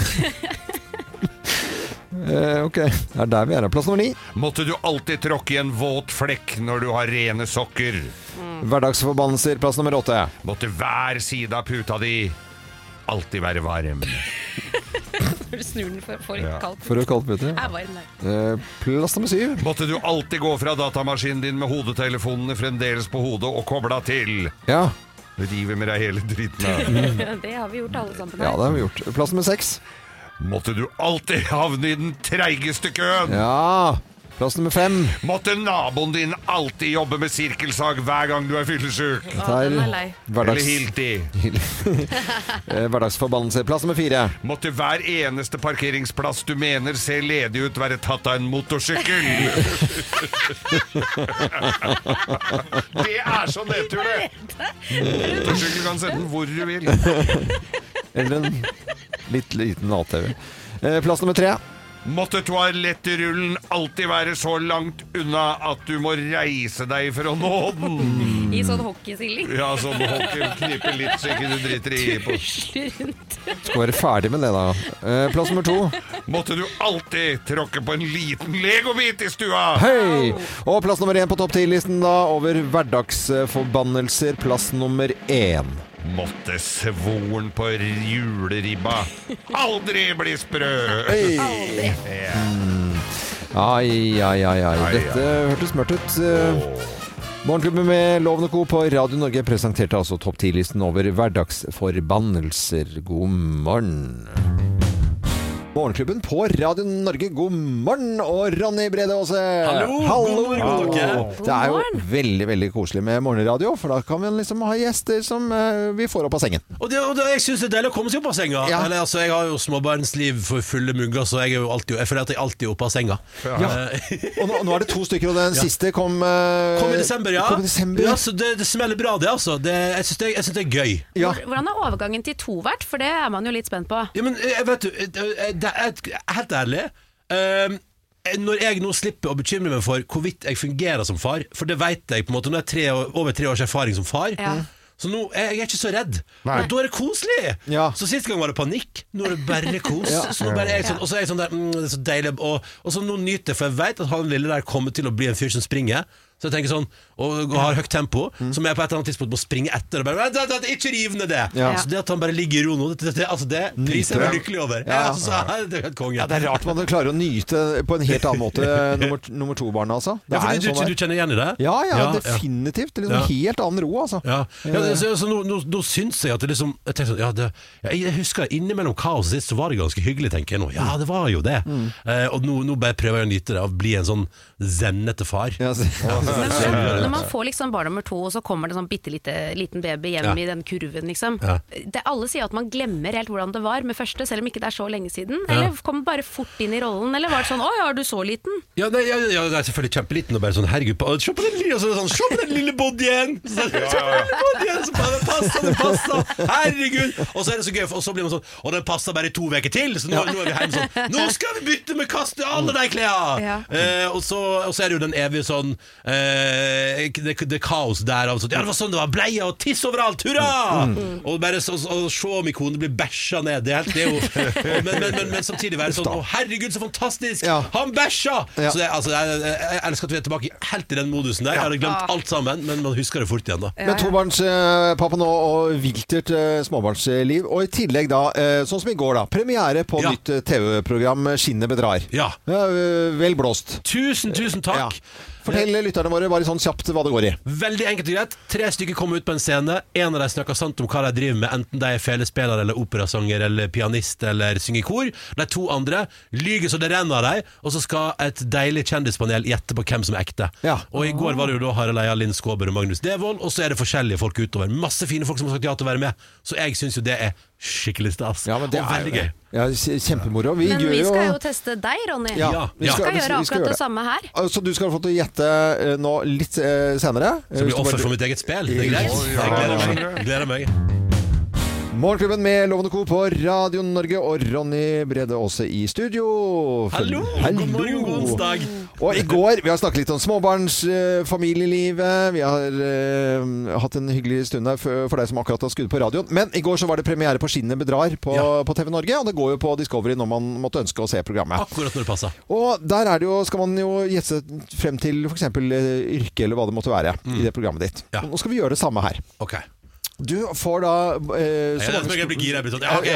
Ok, det er der vi er. Plass nummer 9. Måtte du alltid tråkke i en våt flekk når du har rene sokker. Hverdagsforbannelser, plass nummer 8. Måtte hver side av puta di alltid være varm. Du snur den for Ja. kaldt. For å kalle det. Er varm der. Plass nummer 7. Måtte du alltid gå fra datamaskinen din med hodetelefonene fremdeles på hodet og kobla til. Ja, River med deg hele dritten av. Det har vi gjort alle sammen ja, her. det har vi gjort. Plass nummer 6. Måtte du alltid havne i den treigeste køen. Ja, plass nummer 5. Måtte naboen din alltid jobbe med sirkelsag hver gang du er fyllesyk. Å, den er lei. Eller Hilti. Hverdagsforbannelse. Plass nummer 4. Måtte hver eneste parkeringsplass du mener ser ledig ut, være tatt av en motorsykkel. Det er så nedtur, det. Motorsykkel kan sende den hvor du vil. Eller en litt liten ATV. Plass nummer 3. Måtte toalettrullen alltid være så langt unna at du må reise deg for å nå den. I sånn hockeystilling. Ja, sånn hockey, knipe litt så ikke du driter i på. Tusler rundt. Skal være ferdig med det da. Plass nummer 2. Måtte du alltid tråkke på en liten legobit i stua. Hei! Og plass nummer 1 på topp 10-listen da, over hverdagsforbannelser. Plass nummer 1. Måtte svoren på juleribba aldri bli sprø. Hei! Ai. Dette hørtes mørkt ut. Morgenklubben med Loven og Co. på Radio Norge presenterte altså topp 10-listen over hverdagsforbannelser. God morgen. Morgenklubben på Radio Norge. God morgen, og Ronny Brede Aase. Hallo. God morgen. Det jo veldig, veldig koselig med morgenradio, for da kan vi liksom ha gjester som vi får opp av sengen. Og jeg synes det deilig å komme seg opp av senga. Ja. Eller, altså, jeg har jo småbarnsliv for fulle mugger, så jeg føler at jeg alltid er oppe av senga. Ja. Og nå det 2 stykker, og den siste kom i desember, ja. Kom i desember. Ja, så det smeller bra, det altså. Jeg synes det gøy. Ja. Hvordan overgangen til 2-vert? For det man jo litt spent på. Ja, men vet du... helt ærlig, når jeg nå slipper å bekymre meg for hvorvidt jeg fungerer som far, for det vet jeg på en måte, når jeg over 3 års erfaring som far, så nå jeg ikke så redd. Nei. Og da det koselig. Ja. Så sist gang var det panikk, nå det bare kos. Så nå bare jeg sånn, og så jeg sånn der, det så deilig, og så nå nyter jeg, for jeg vet at han lille der kommer til å bli en fyr som springer. Så jeg tenker sånn, og har høyt tempo, som jeg på et eller annet tidspunkt må springe etter og bare, ikke riv ned det. Ja. Så det at han bare ligger i ro nå, det priser jeg meg lykkelig over. Ja. Det helt konge. Ja, det rart man klarer å nyte på en helt annen måte nummer 2-barnet, altså. Du kjenner igjen i det? Ja, definitivt. Det liksom helt annen ro, altså. Så nå syns jeg at det liksom, jeg tenker sånn, jeg husker innimellom kaoset sist, så var det ganske hyggelig, tenker jeg nå. Ja, det var jo det. Og nå bare prøver jeg å nyte det, å bli en sånn zennete far. Men når man får liksom barn nummer 2, og så kommer det sånn bitteliten baby hjem i den kurven liksom. Alle sier at man glemmer helt hvordan det var med første, selv om ikke det så lenge siden. Eller kommer bare fort inn i rollen, eller var det sånn, er du så liten? Ja, det er selvfølgelig kjempeliten, og bare sånn, herregud, se på den lille bodyen! Se på den lille bodyen, så bare passer, herregud! Og så er det så gøy, og så blir man sånn, og den passer bare 2 uker til, så nå er vi hjemme sånn, nå skal vi bytte med kaste alle de klærne! Og så er det jo den evige sånn, det kaos der av sånn, det var sånn det var, bleia og tiss overalt, hurra! Og bare se om ikonet blir bæsja ned, det er jo men samtidig være sånn, herregud så fantastisk, han bæsja! Så jeg elsker at vi er tilbake helt i den modusen der. Jeg hadde glemt alt sammen, men man husker det fort igjen da. Men tobarnspappa nå, og viltert småbarnsliv, og i tillegg da, sånn som i går da, premiere på nytt TV-program Skinnet bedrar. Vel blåst. Tusen takk. Fortell lytterne våre bare sånn kjapt hva det går i. Veldig enkelt og greit. 3 stykker kommer ut på en scene. En av dem snakker sant om hva de driver med, enten de er felespiller eller operasanger eller pianist eller synger i kor. De 2 andre lyger så det renner av dem, og så skal et deilig kjendispanel gjette på hvem som er ekte. Og i går var det jo da Harald Eia, Linn Skåber og Magnus Devold, og så er det forskjellige folk utover. Masse fine folk som har sagt ja til å være med. Så jeg synes jo det er skikkelig stas. Ja, men det og veldig gøy. Ja, kjempemoro. Men vi skal jo teste deg, Ronny. Vi skal gjøre akkurat det samme her. Så du skal få til å gjette nå litt senere. Så blir offer for mitt eget spill. Det er greit. Jeg gleder meg. Morgenklubben med Loven & Co på Radio Norge, og Ronny Brede Aase i studio. Hallo. God morgen, god onsdag. Og i går, vi har snakket litt om småbarns familielivet. Vi har hatt en hyggelig stund her for deg som akkurat har skudd på radioen. Men i går så var det premiere på Skinnet bedrar på TV Norge, og det går jo på Discovery når man måtte ønske å se programmet. Akkurat når det passer. Og der det jo, skal man jo gjette frem til for eksempel yrke eller hva det måtte være i det programmet ditt. Nå skal vi gjøre det samme her. Ok. Du får da jeg blir gira.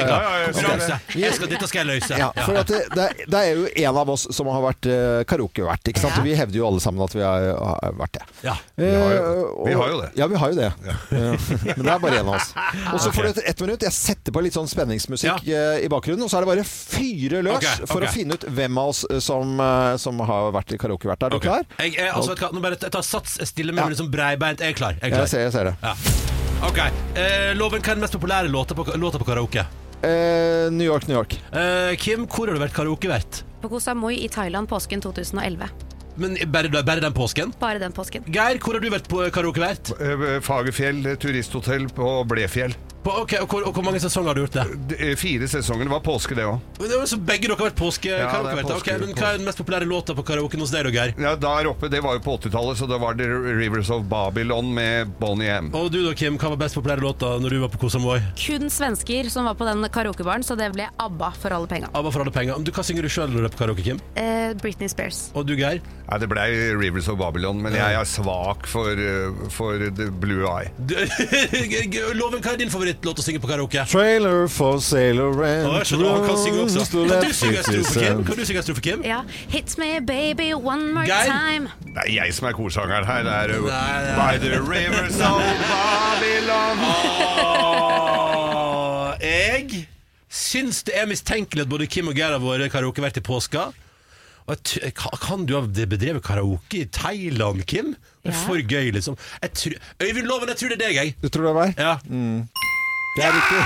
Dette skal jeg løse. For at det er jo en av oss som har vært karaokevert, ikke sant? Og vi hevder jo alle sammen at vi har vært det. Vi har jo det. Ja, vi har jo det. Men det er bare en av oss. Og så får du 1 minutt. Jeg setter på litt sånn spenningsmusikk i bakgrunnen, og så er det bare fyre løs for å finne ut hvem av oss som har vært karaokevert. Er du klar? Nå bare tar sats, jeg stiller meg med liksom breibeint. Jeg er klar. Jeg ser det. Ok, Loven, hva er den mest populære låta på karaoke? New York. Kim, hvor har du vært karaokevert? På Koh Samui i Thailand påsken 2011. Men bare den påsken? Bare den påsken. Geir, hvor har du vært på karaokevert? Fagerfjell turisthotell på Blefjell. Og hvor mange sesonger har du gjort det? 4 sesonger, det var påske det også. Så begge dere har vært påske-karaokevert. Men hva er den mest populære låta på karaoke hos deg, Geir? Ja, der oppe, det var jo på 80-tallet, så det var The Rivers of Babylon med Bonnie M. Og du da, Kim, hva var best populære låta når du var på Koh Samui? Kun svensker som var på den karaokebaren, så det ble ABBA for alle penger. ABBA for alle penger. Hva synger du selv når du er på karaoke, Kim? Britney Spears. Og du, Geir? Ja, det ble Rivers of Babylon, men jeg er svak for The Blue Eye. Loven, hva er din favorittlåt å synge på karaoke? Trailer for Sailor and kan synge også. Kan du synge strofe, Kim? Ja. Hit me baby one more time. Det er jeg som er korsangeren her. Det er By the Rivers of Babylon. Jeg synes det mistenkelig at både Kim og Geir har vært karaoke-vert i påska. Og kan du ha bedrevet karaoke i Thailand, Kim? Det for gøy, liksom. Øyvind Loven, jeg tror det deg, jeg. Du tror det meg? Ja. Det riktig.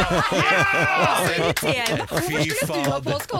Fy faen.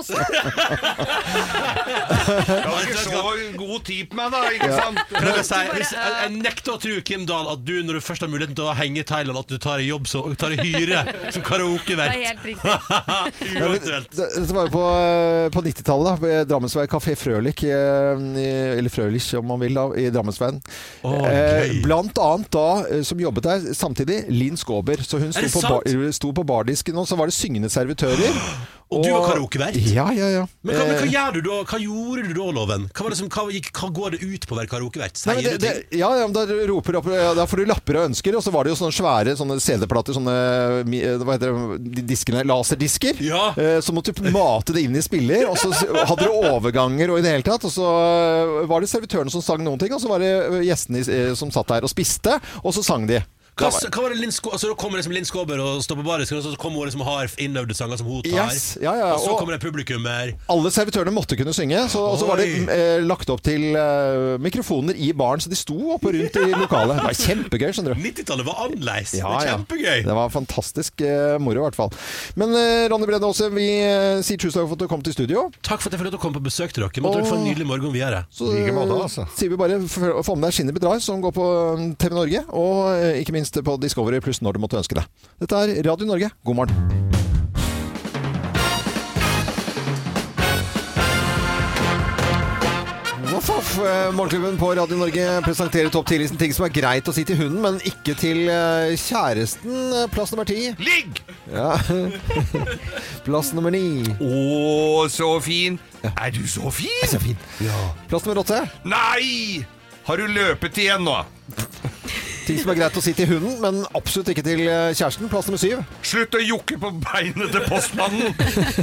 Jeg har ikke så god tid på meg da, ikke sant? Jeg nekter å tro, Kim Dahl, at du, når du først har muligheten til å henge i Thailand, at du tar i jobb og tar i hyre som karaokevert. Det helt riktig. Uaktuelt. Dette var jo på 90-tallet da, ved Drammensveien Café Frølik, eller Frølich om man vil da, i Drammensveien. Blant annet da, som jobbet der samtidig, Linn Skåber. Så hun sto på bardisken, og så var det syngende servitører. Og du var karaokevert? Ja. Men hva gjør du da? Hva gjorde du da, Loven? Hva går det ut på å være karaokevert? Sier du ting? Ja, da roper opp, da får du lapper og ønsker, og så var det jo sånne svære sånne CD-plater, sånne, hva heter det, diskene, laserdisker. Ja. Så måtte du mate det inn i spiller, og så hadde du overganger og i det hele tatt, og så var det servitørene som sang noen ting, og så var det gjestene som satt der og spiste, og så sang de. Hva var det altså, da kommer liksom Linn Skåber og står på barisken, og så kommer hun liksom og har innøvde sanger som hun tar. Yes, ja. Og så kommer det publikummer. Alle servitørene måtte kunne synge, og så var det lagt opp til mikrofoner i baren, så de sto opp og rundt i lokalet. Det var kjempegøy, skjønner du. 90-tallet var annerledes. Det var kjempegøy. Det var fantastisk moro i hvert fall. Men Ronny Brede også, vi sier tusen takk for at du kom til studio. Takk for at jeg fikk lov til å komme på besøk til dere. Måtte dere få en nydelig morgen videre. Så sier vi bare få med deg Skinnet bedrar, som går på TV Norge, og ikke minst på Discovery Plus når du måtte ønske det. Dette er Radio Norge. God morgen. Morgenklubben på Radio Norge presenterer topp 10-listen ting som er greit å si til hunden, men ikke til kjæresten. Plass nummer 10. Ligg! Ja. Plass nummer 9. Åh, så fin. Er du så fin? Så fin. Ja. Plass nummer 8. Nei! Har du løpet igjen nå? Ting som er greit å si til hunden, men absolutt ikke til kjæresten. Plass nummer 7. Slutt å jukke på beinet til postmannen!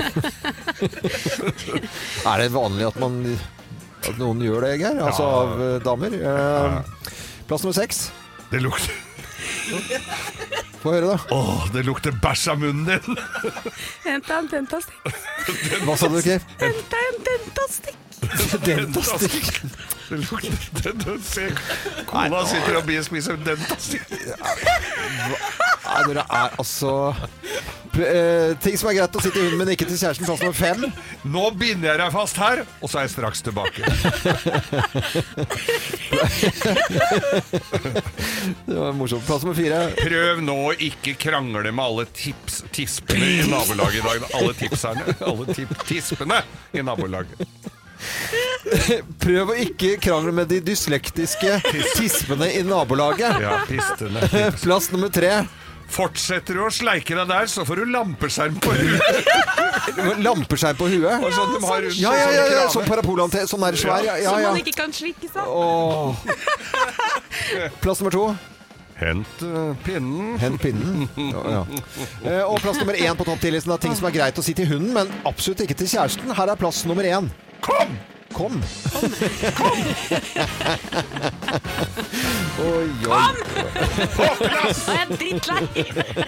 Er det vanlig at noen gjør det, Geir? Altså av damer? Plass nummer 6. Det lukter... Få høre da. Åh, det lukter bæsj av munnen din. Henta en dentastikk. Hva sa du, Geir? Henta en dentastikk. Dentastikk. Det lukter dentastikk. Kona sitter og spiser dentastikk. Nei, dere er altså... ting som er greit å si til hunden, men ikke til kjæresten. Plass nummer 5. Nå binder jeg deg fast her, og så er jeg straks tilbake. Det var morsomt. Plass nummer 4. Prøv nå å ikke krangle med alle tispene i nabolaget i dag. Alle tipserne. Alle tispene i nabolaget. Prøv å ikke krangle med de dyslektiske tispene i nabolaget. Ja, pistene. Plass nummer 3. Fortsetter du å sleike deg der, så får du lampeskjerm på huet. Lampeskjerm på huet? Og sånn de har ja, sånn parabolantenn, sånn er svær. Ja. Som man ikke kan slikke seg. Plass nummer 2. Hent pinnen. Hent pinnen. Ja. Og plass nummer 1 på topp 10-listen av ting som er greit å si til hunden, men absolutt ikke til kjæresten. Her er plass nummer 1. Kom! Oi. På plass! Nå er jeg drittlei.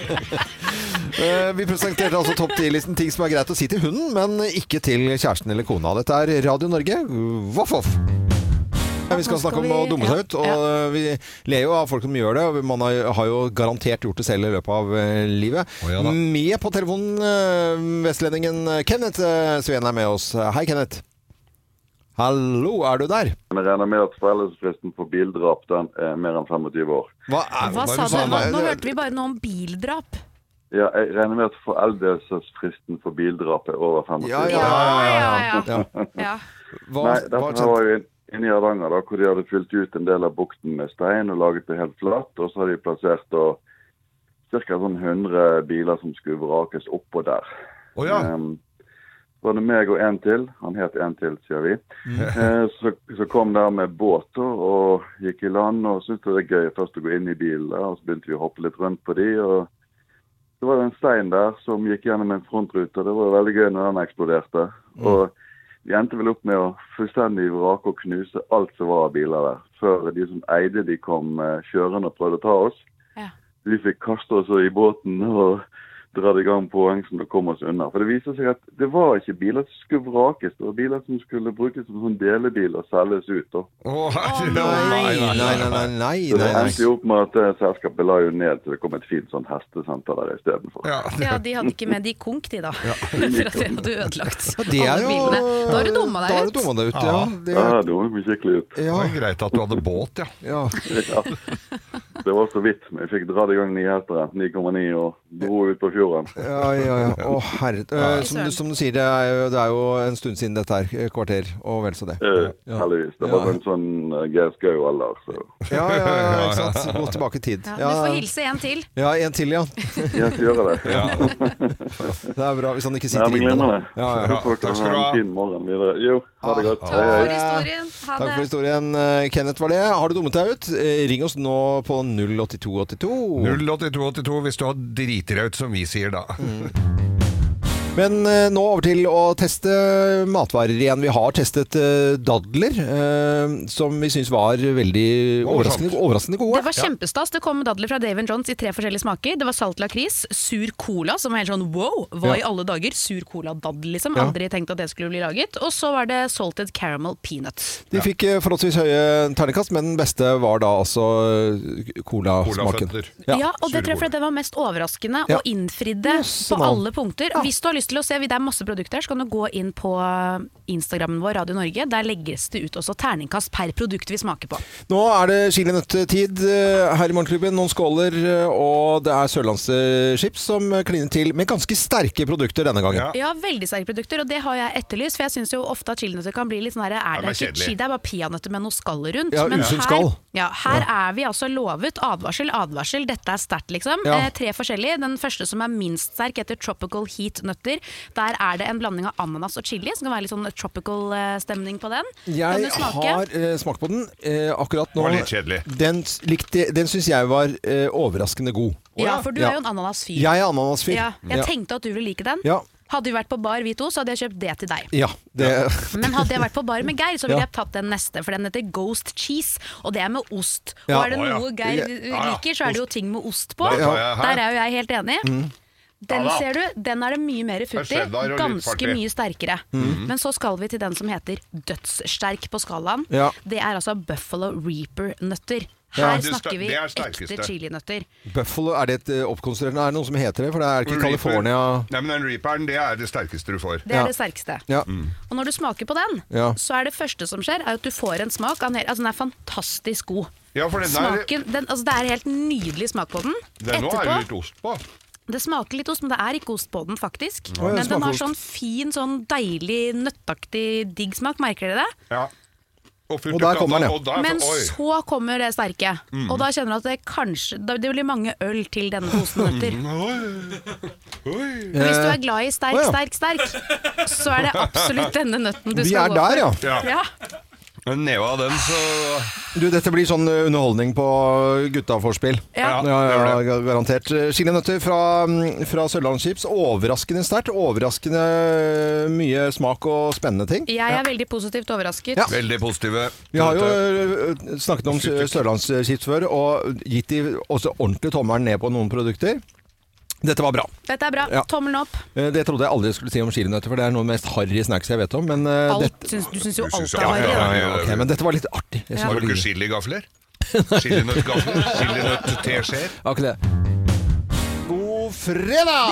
Vi presenterte altså topp 10-listen ting som er greit å si til hunden, men ikke til kjæresten eller kona. Dette er Radio Norge. Voff, voff. Vi skal snakke om å dumme seg ut, og vi ler jo av folk som gjør det. Man har jo garantert gjort det selv i løpet av livet. Med på telefonen vestlendingen Kenneth Sveen er med oss. Hei, Kenneth. Hallo, er du der? Jeg regner med at foreldelsesfristen for bildrap den er mer enn 25 år. Hva sa du? Nå hørte vi bare noe om bildrap. Ja, jeg regner med at foreldelsesfristen for bildrap er over 25 år. Ja. Nei, dette var jo inne i Hardanger da, hvor de hadde fylt ut en del av bukten med stein og laget det helt flatt, og så hadde de plassert cirka sånn 100 biler som skulle vrakes oppå der. Så var det meg og en til, han het en til, sier vi. Så kom der med båt og gikk i land og syntes det var gøy først å gå inn i bilen der, og så begynte vi å hoppe litt rundt på de, og så var det en stein der som gikk gjennom en frontrute, og det var veldig gøy når den eksploderte. Og vi endte vel opp med å fullstendig vrake og knuse alt som var av biler der, før de som eide de kom kjørende og prøvde å ta oss. Vi fikk kaste oss i båten og dratt i gang poeng som det kommer oss unna. For det viser seg at det var ikke biler som skulle vrakes, det var biler som skulle brukes som sånn delebil og selges ut. Da. Nei. Så det endte jo opp med at selskapet la jo ned til det kom et fint sånn hestesenter der i stedet for. Ja, de hadde ikke med de konk, de da. For at det hadde ødelagt det alle bilene. Da har du dummet deg ut. Da har du dummet deg ut, ja. Det var meg skikkelig ut. Det var greit at du hadde båt, ja. Det var så vidt, men jeg fikk dratt i gang 9 hester, 9,9 og dro ut på fjorden. Ja. Å, herre. Som du sier, det er jo en stund siden dette her, kvarter, og vel så det. Heldigvis. Det var en sånn GSG-alder, så. Ja, ikke sant. Gå tilbake i tid. Du får hilse en til. Ja, en til, ja. Jeg skal gjøre det. Det er bra, hvis han ikke sitter inne. Takk skal du ha. Fin morgen videre. Jo, ha det godt. Takk for historien. Takk for historien, Kenneth var det. Har du dummet deg ut? Ring oss nå på 08282. 08282 hvis du har driter deg ut, som vi sier da. Men nå over til å teste matvarer igjen. Vi har testet dadler, som vi synes var veldig overraskende gode. Det var kjempestas. Det kom dadler fra Dave & Johns i 3 forskjellige smaker. Det var salt lakris, sur cola, som var helt sånn wow, hva i alle dager? Sur cola-daddel, liksom. Aldri tenkt at det skulle bli laget. Og så var det salted caramel peanuts. De fikk forholdsvis høye ternekast, men den beste var da altså cola-smaken. Ja, og det tror jeg for det var mest overraskende og innfridde på alle punkter. Hvis du har lyst til å se, det er masse produkter, så kan du gå inn på Instagrammen vår, Radio Norge. Der legges det ut også terningkast per produkt vi smaker på. Nå er det chilinøtt-tid her i Morgenklubben. Noen skåler, og det er Sørlandschips som kliner til med ganske sterke produkter denne gangen. Ja, veldig sterke produkter, og det har jeg etterlyst, for jeg synes jo ofte at chilinøtter kan bli litt sånn her, det er bare peanøtter med noe skall rundt. Ja, usunn skall. Her er vi altså lovet advarsel, dette er sterkt liksom. 3 forskjellige. Den første som er minst sterk heter Tropical Heat Nøtter. Der er det en blanding av ananas og chili, som kan være litt sånn tropical stemning på den. Jeg har smakt på den akkurat nå. Det var litt kjedelig. Den synes jeg var overraskende god. Ja, for du er jo en ananasfyr. Jeg er ananasfyr. Jeg tenkte at du ville like den. Hadde vi vært på bar vi to, så hadde jeg kjøpt det til deg. Men hadde jeg vært på bar med Geir, så ville jeg tatt den neste, for den heter Ghost Cheese, og det er med ost. Og er det noe Geir liker, så er det jo ting med ost på. Der er jo jeg helt enig. Den ser du, den er det mye mer futt i, ganske mye sterkere. Men så skal vi til den som heter dødssterk på skalaen. Det er altså Buffalo Reaper-nøtter. Her snakker vi ekte chilinøtter. Buffalo, er det et oppkonstruerende? Er det noe som heter det? For det er ikke California. Nei, men den Reaperen, det er det sterkeste du får. Det er det sterkeste. Og når du smaker på den, så er det første som skjer, er at du får en smak. Altså, den er fantastisk god. Ja, for Smaken, altså, det er helt nydelig smak på den. Den nå er det litt ost på. Det smaker litt ost, men det er ikke ost på den faktisk. Men den har sånn fin, sånn deilig, nøttaktig digg smak, merker dere det? Ja. Og der kommer den, Men så kommer det sterke. Og da kjenner du at det kanskje det blir mange øl til denne posen nøtter. Hvis du er glad i sterk, så er det absolutt denne nøtten du skal gå for. Vi er der, ja. En neve av den, så... dette blir sånn underholdning på gutta-forspill. Garantert. Chilinøtter fra Sørlandschips. Overraskende sterkt. Overraskende mye smak og spennende ting. Jeg er veldig positivt overrasket. Veldig positive. Vi har jo snakket om Sørlandschips før, og gitt de også ordentlig tommelen ned på noen produkter. Dette var bra. Dette er bra. Tommelen opp. Det trodde jeg aldri skulle si om chilinøtter, for det er noe mest harry snacks jeg vet om. Men du syns jo alt er harry. Men dette var litt artig. Har du ikke chiligafler? Chilinøttgafler? Chilinøtt-teskjeer? Har ikke det. God fredag!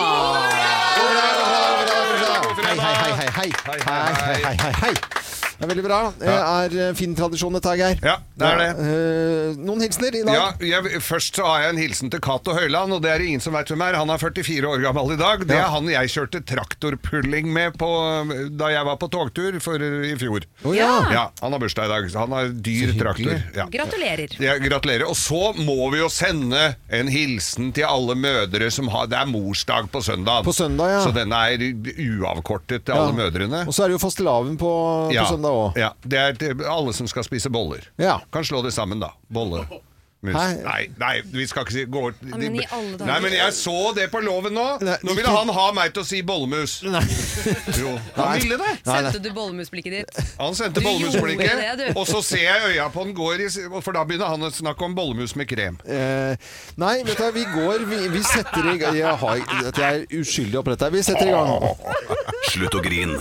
Hei. Det er veldig bra. Det er fin tradisjon dette, Geir. Ja, det er det. Noen hilsener i dag? Først så har jeg en hilsen til Cato Høyland, og det er det ingen som vet hvem er. Han er 44 år gammel i dag. Det er han jeg kjørte traktorpulling med da jeg var på togtur i fjor. Ja, han har bursdag i dag. Han har dyr traktor. Gratulerer. Gratulerer. Og så må vi jo sende en hilsen til alle mødre som har... Det er morsdag på søndag. Så den er uavkortet til alle mødrene. Og så er det jo fastelavn på søndag. Ja, det er til alle som skal spise boller. Kan slå det sammen da, bolle. Nei, vi skal ikke si men i alle dager. Nei, men jeg så det på loven nå. Nå ville han ha meg til å si bollemus. Jo, han ville det. Sendte du bollemusblikket ditt? Han sendte bollemusblikket, og så ser jeg øya på han går, for da begynner han å snakke om bollemus med krem. Nei, vet du, vi setter i gang. Jeg er uskyldig opp dette. Vi setter i gang. Slutt å grine.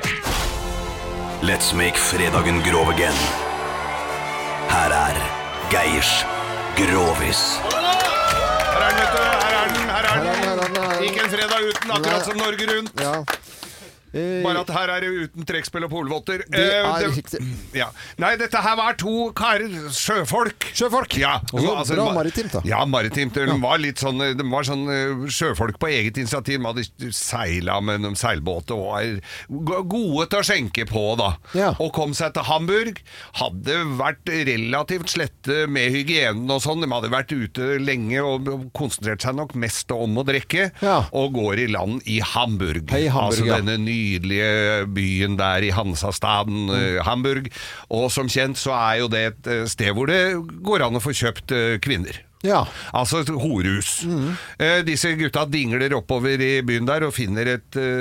Let's make fredagen grov again. Her er Geirs Grovis. Her er den, vet du. Her er den. Ikke en fredag uten, akkurat som Norge Rundt. Ja. Bare at her er det uten trekkspill og polvotter. Ja. Nei, dette her var to karer, sjøfolk. Ja, bra maritimt da. Ja, maritimt. De var litt sånn, sjøfolk på eget initiativ. De hadde seilet med en seilbåt og var gode til å skjenke på da. Ja. Og kom seg til Hamburg. Hadde vært relativt slette med hygienen og sånn. De hadde vært ute lenge og konsentrert seg nok mest om å drikke. Ja. Og går i land i Hamburg. Hamburg, denne nydelige byen der i Hansastaden, Hamburg. Og som kjent så er jo det et sted hvor det går an å få kjøpt kvinner. Ja. Altså et horehus. Disse gutta dingler oppover i byen der og finner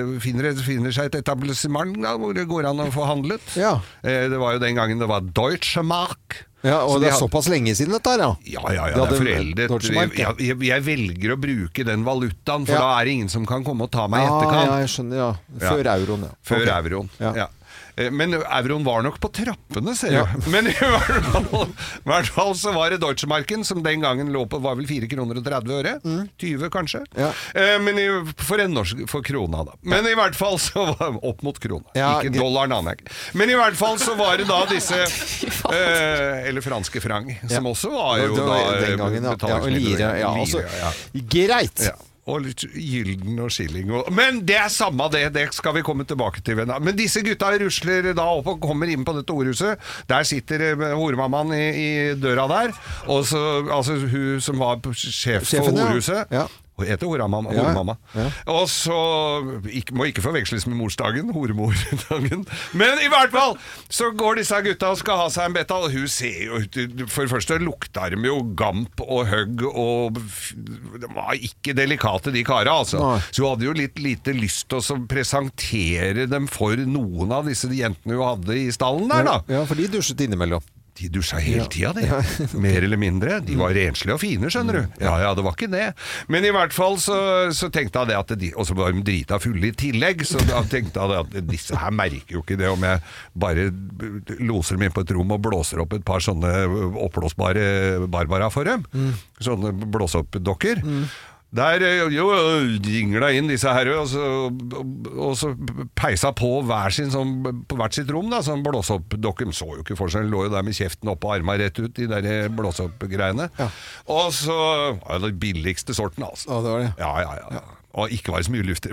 seg et etablissement hvor det går an å få handlet. Ja. Det var jo den gangen det var Deutsche Mark. Ja, og det er såpass lenge siden dette her, ja. Ja, det er foreldet. Jeg velger å bruke den valutaen, for da er det ingen som kan komme og ta meg i etterkant. Ja, jeg skjønner, ja. Før euroen, ja. Før euroen, ja. Men euroen var nok på trappene, ser jeg. Men i hvert fall så var det Deutsche-marken, som den gangen lå på, var vel 4 kroner og 30 øre. 20 kanskje. Ja. Men for krona da. Men i hvert fall så var det opp mot krona. Ja, ikke dollaren, aner jeg ikke. Men i hvert fall så var det da disse, eller franske franc, som også var jo da den gangen, lire. Greit! Ja. Og litt gylden og skilling. Men det er samme det skal vi komme tilbake til. Men disse gutta rusler da opp og kommer inn på dette horhuset. Der sitter horemammaen i døra der. Og så, altså hun som var sjef for horhuset. Ja. Hun heter horemamma. Ja. Og så må ikke forveksles med morsdagen, horemordagen. Men i hvert fall så går disse gutta og skal ha seg en betta, og hun ser jo, for det første lukter de jo gamp og høgg, og de var ikke delikate de karer, altså. Så hun hadde jo litt lite lyst til å presentere dem for noen av disse jentene hun hadde i stallen der da. Ja, for de dusjet innimellom. De dusja hele tida, de. Mer eller mindre. De var renslige og fine, skjønner du. Ja, det var ikke det. Men i hvert fall så tenkte jeg det at og så var de drita fulle i tillegg, så da tenkte jeg at disse her merker jo ikke det om jeg bare loser dem inn på et rom og blåser opp et par sånne oppblåsbare Barbara for dem. Sånne blåsoppdokker. Der ringla inn disse her og så peisa på på hvert sitt rom da, sånn blåsoppdokken så jo ikke for seg, lå jo der med kjeften opp og armene rett ut, de der blåsoppgreiene. Og så det billigste sorten, altså. Ja, det var det. Ja. Og ikke var det så mye luft i.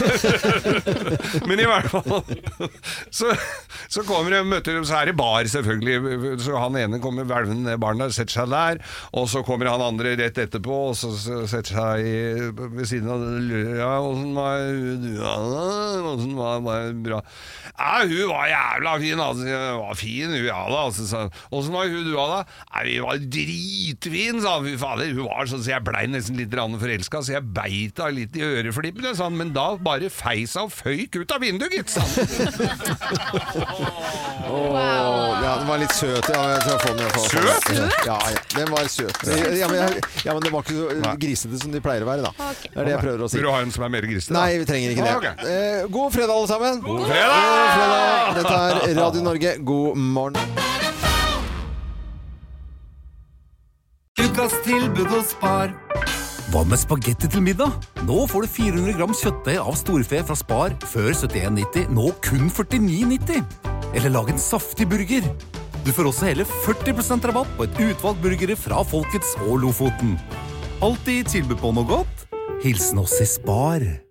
Men i hvert fall så kommer de, møter de, så er det bar selvfølgelig, så han ene kommer velven ned baren der, setter seg der, og så kommer han andre rett etterpå, og så setter seg ved siden av hvordan var du, Anna? Hvordan var det bra? Ja, hun var jævla fin, altså. Hun var fin, hun, ja da, altså. Hvordan var hun, du, Anna? Ja, hun var dritfin, sa hun, fader. Hun var sånn, så jeg ble nesten litt forelsket, så jeg beit av litt i øreflippene, sånn, men da bare feisa og føyk ut av vinduet, gitt, sånn. Ja, den var litt søt. Søt? Ja, den var søt. Ja, men det var ikke så grisete som de pleier å være, da. Okay. Det er det jeg prøver å si. Vil du ha en som er mer grisete, da? Nei, vi trenger ikke det. Okay. God fredag, alle sammen. God fredag! Dette er Radio Norge. God morgen. Ukas tilbud hos Spar. Hva med spagetti til middag? Nå får du 400 gram kjøttdeig av storfe fra Spar før 71,90, nå kun 49,90. Eller lag en saftig burger. Du får også hele 40% rabatt på et utvalgt burgere fra Folkets og Lofoten. Alltid tilbud på noe godt. Hilsen oss i Spar.